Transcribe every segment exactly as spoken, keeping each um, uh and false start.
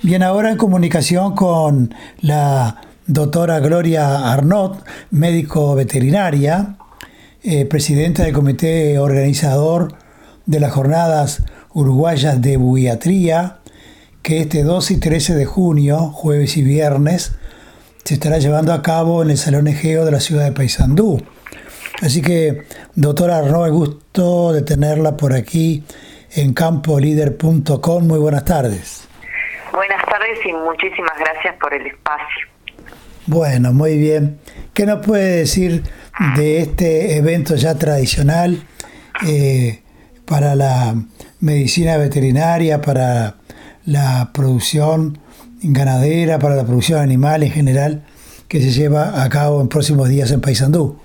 Bien, ahora en comunicación con la doctora Gloria Arnott, médico veterinaria, eh, presidenta del comité organizador de las jornadas uruguayas de buiatría, que este doce y trece de junio, jueves y viernes, se estará llevando a cabo en el Salón Egeo de la ciudad de Paysandú. Así que, doctora Arnott, el gusto de tenerla por aquí en campo líder punto com. Muy buenas tardes. Buenas tardes y muchísimas gracias por el espacio. Bueno, muy bien. ¿Qué nos puede decir de este evento ya tradicional eh, para la medicina veterinaria, para la producción ganadera, para la producción animal en general, que se lleva a cabo en próximos días en Paysandú?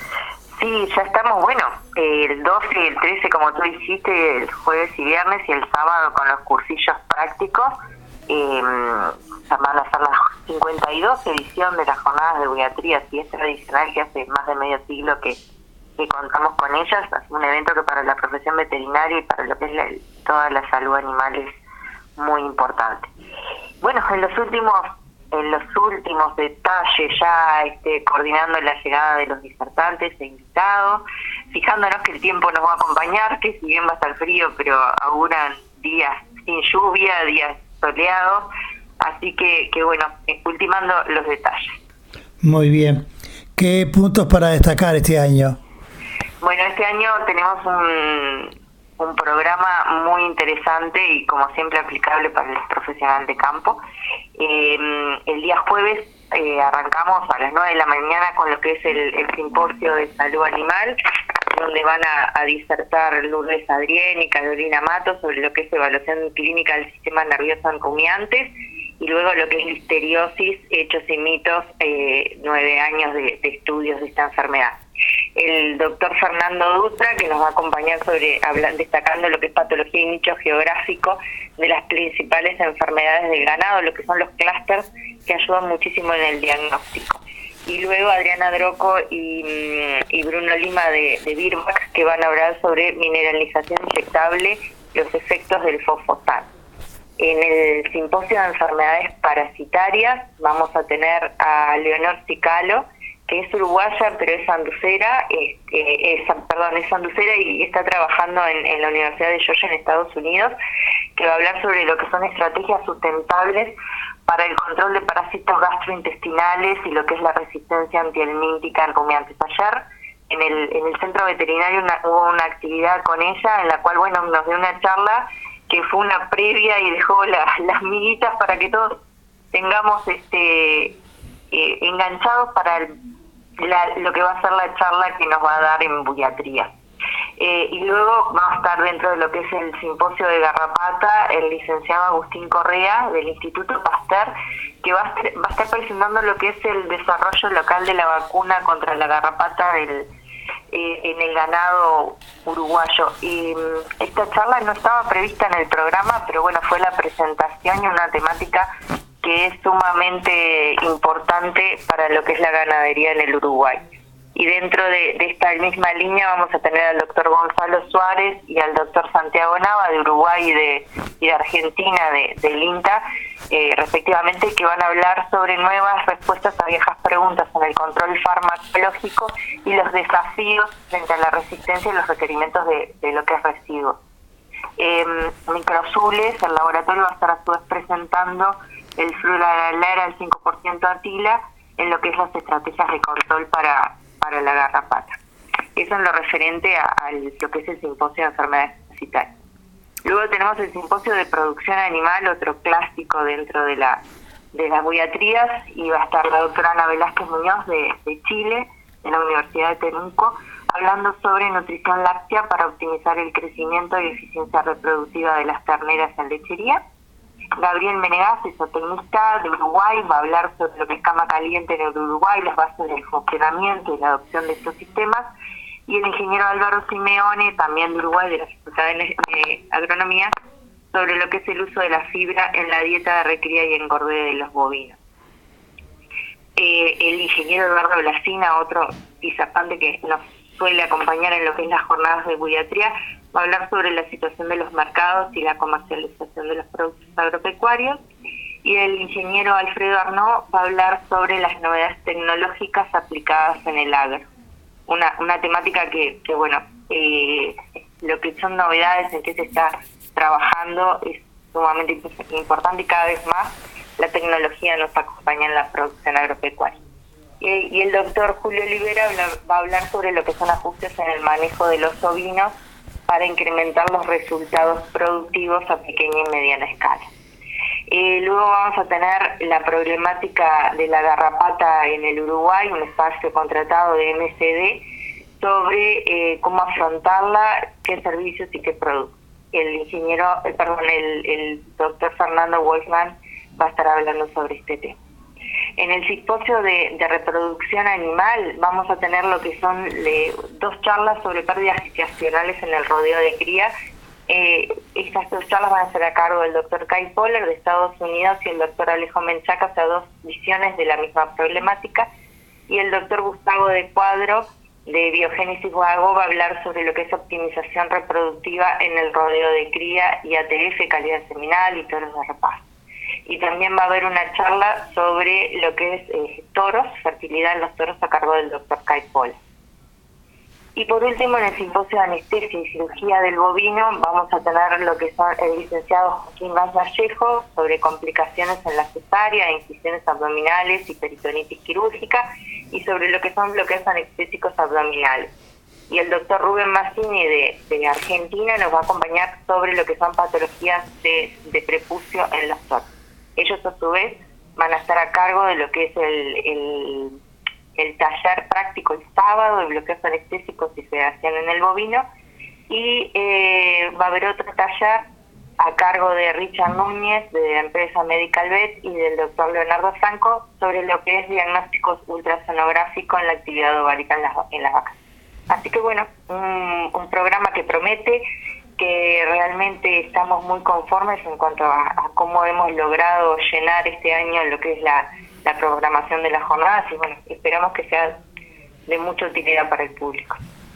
Sí, ya estamos, bueno, el doce y el trece, como tú dijiste, el jueves y viernes, y el sábado con los cursillos prácticos. Eh, van a ser la cincuenta y dos edición de las jornadas de buiatría, si es tradicional, que hace más de medio siglo que, que contamos con ellas. Es un evento que para la profesión veterinaria y para lo que es la, toda la salud animal es muy importante. Bueno, en los últimos en los últimos detalles, ya este, coordinando la llegada de los disertantes e invitados, fijándonos que el tiempo nos va a acompañar, que si bien va a estar frío, pero auguran días sin lluvia, días soleados, así que, que bueno, ultimando los detalles. Muy bien. ¿Qué puntos para destacar este año? Bueno, este año tenemos un, un programa muy interesante y como siempre aplicable para el profesional de campo. Eh, el día jueves eh, arrancamos a las nueve de la mañana con lo que es el, el simposio de salud animal, donde van a, a disertar Lourdes Adrién y Carolina Mato sobre lo que es evaluación clínica del sistema nervioso en rumiantes, y luego lo que es listeriosis, hechos y mitos, eh, nueve años de, de estudios de esta enfermedad. El doctor Fernando Dutra, que nos va a acompañar sobre hablan, destacando lo que es patología y nicho geográfico de las principales enfermedades del ganado, lo que son los clústeres que ayudan muchísimo en el diagnóstico. Y luego Adriana Droco y, y Bruno Lima de, de Birbac, que van a hablar sobre mineralización inyectable, los efectos del fosfato. En el simposio de enfermedades parasitarias vamos a tener a Leonor Cicalo, que es uruguaya pero es sanducera, este, es, perdón, es sanducera y está trabajando en, en la Universidad de Georgia en Estados Unidos, que va a hablar sobre lo que son estrategias sustentables para el control de parásitos gastrointestinales y lo que es la resistencia antihelmíntica en rumiantes. Ayer en el, en el centro veterinario una, hubo una actividad con ella en la cual, bueno, nos dio una charla que fue una previa y dejó la, las miguitas para que todos tengamos este eh, enganchados para el, la, lo que va a ser la charla que nos va a dar en buiatría. Eh, y luego va a estar dentro de lo que es el simposio de garrapata el licenciado Agustín Correa del Instituto Pasteur, que va a, estar, va a estar presentando lo que es el desarrollo local de la vacuna contra la garrapata del, eh, en el ganado uruguayo. Y esta charla no estaba prevista en el programa, pero bueno, fue la presentación y una temática que es sumamente importante para lo que es la ganadería en el Uruguay. Y dentro de, de esta misma línea vamos a tener al doctor Gonzalo Suárez y al doctor Santiago Nava de Uruguay y de, y de Argentina, de, del INTA, eh, respectivamente, que van a hablar sobre nuevas respuestas a viejas preguntas en el control farmacológico y los desafíos frente a la resistencia y los requerimientos de, de lo que es residuos. Eh, Microzules, el laboratorio va a estar a su vez presentando el fluoralera al cinco por ciento atila en lo que es las estrategias de control para para la garrapata. Eso en lo referente a, a lo que es el simposio de enfermedades parasitarias. Luego tenemos el simposio de producción animal, otro clásico dentro de la de las buiatrías, y va a estar la doctora Ana Velázquez Muñoz de, de Chile, de la Universidad de Temuco, hablando sobre nutrición láctea para optimizar el crecimiento y eficiencia reproductiva de las terneras en lechería. Gabriel Menegas, zootecnista de Uruguay, va a hablar sobre lo que es cama caliente en el Uruguay, las bases del funcionamiento y la adopción de estos sistemas. Y el ingeniero Álvaro Simeone, también de Uruguay, de la Facultad de Agronomía, sobre lo que es el uso de la fibra en la dieta de recría y engorde de los bovinos. Eh, el ingeniero Eduardo Blasina, otro pisapante que nos suele acompañar en lo que es las jornadas de buiatría, va a hablar sobre la situación de los mercados y la comercialización de los productos agropecuarios. y el ingeniero Alfredo Arnaud va a hablar sobre las novedades tecnológicas aplicadas en el agro. Una, una temática que, que bueno, eh, lo que son novedades, en que se está trabajando, es sumamente importante, y cada vez más la tecnología nos acompaña en la producción agropecuaria. Y, y el doctor Julio Olivera va a hablar sobre lo que son ajustes en el manejo de los ovinos para incrementar los resultados productivos a pequeña y mediana escala. Eh, luego vamos a tener la problemática de la garrapata en el Uruguay, un espacio contratado de M C D, sobre eh, cómo afrontarla, qué servicios y qué productos. El ingeniero, eh, perdón, el, el doctor Fernando Wolfman va a estar hablando sobre este tema. En el simposio de, de reproducción animal vamos a tener lo que son le, dos charlas sobre pérdidas gestacionales en el rodeo de cría. Eh, estas dos charlas van a ser a cargo del doctor Kai Poller de Estados Unidos y el doctor Alejo Menchaca, o sea, dos visiones de la misma problemática, y el doctor Gustavo de Cuadro de Biogénesis Guagó va a hablar sobre lo que es optimización reproductiva en el rodeo de cría y A T F, calidad seminal y toros de repasto. Y también va a haber una charla sobre lo que es eh, toros, fertilidad en los toros, a cargo del doctor Kai Poller. Y por último, en el simposio de anestesia y cirugía del bovino vamos a tener lo que son el licenciado Joaquín Vaz Vallejo sobre complicaciones en la cesárea, incisiones abdominales y peritonitis quirúrgica, y sobre lo que son bloqueos anestésicos abdominales. Y el doctor Rubén Massini de, de Argentina nos va a acompañar sobre lo que son patologías de, de prepucio en los toros. Ellos a su vez van a estar a cargo de lo que es el... el el taller práctico el sábado de bloqueos anestésicos y sedación en el bovino, y eh, va a haber otro taller a cargo de Richard Núñez de la empresa Medical Vet y del doctor Leonardo Franco sobre lo que es diagnósticos ultrasonográficos en la actividad ovárica en las, en las vacas. Así que bueno, un, un programa que promete, que realmente estamos muy conformes en cuanto a, a cómo hemos logrado llenar este año lo que es la la programación de las jornadas, y bueno, esperamos que sea de mucha utilidad para el público.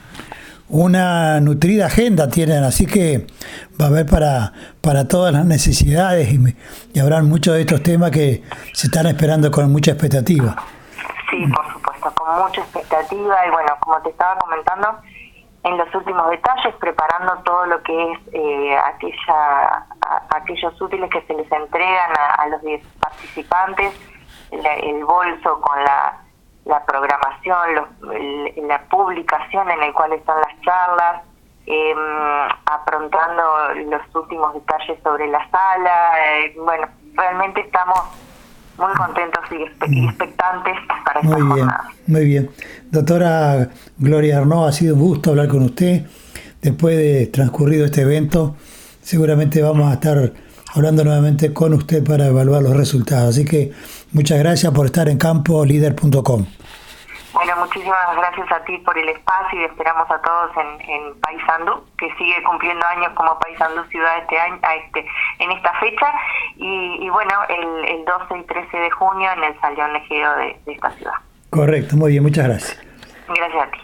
Una nutrida agenda tienen, así que va a haber para, para todas las necesidades, y, y habrá muchos de estos temas que se están esperando con mucha expectativa. Sí, por supuesto, con mucha expectativa, y bueno, como te estaba comentando, en los últimos detalles, preparando todo lo que es eh, aquella, a, aquellos útiles que se les entregan a, a los participantes, La, el bolso con la, la programación, los, el, la publicación en el cual están las charlas, eh, aprontando los últimos detalles sobre la sala. Eh, bueno, realmente estamos muy contentos y, espe- y expectantes para esta muy bien, jornada. Muy bien. Doctora Gloria Arnaud, ha sido un gusto hablar con usted. Después de transcurrido este evento, seguramente vamos a estar hablando nuevamente con usted para evaluar los resultados. Así que muchas gracias por estar en campo líder punto com. Bueno, muchísimas gracias a ti por el espacio, y esperamos a todos en, en Paysandú, que sigue cumpliendo años como Paysandú Ciudad este año, a este, en esta fecha, y, y bueno, el, el doce y trece de junio en el Salón Ejido de, de esta ciudad. Correcto, muy bien, muchas gracias. Gracias a ti.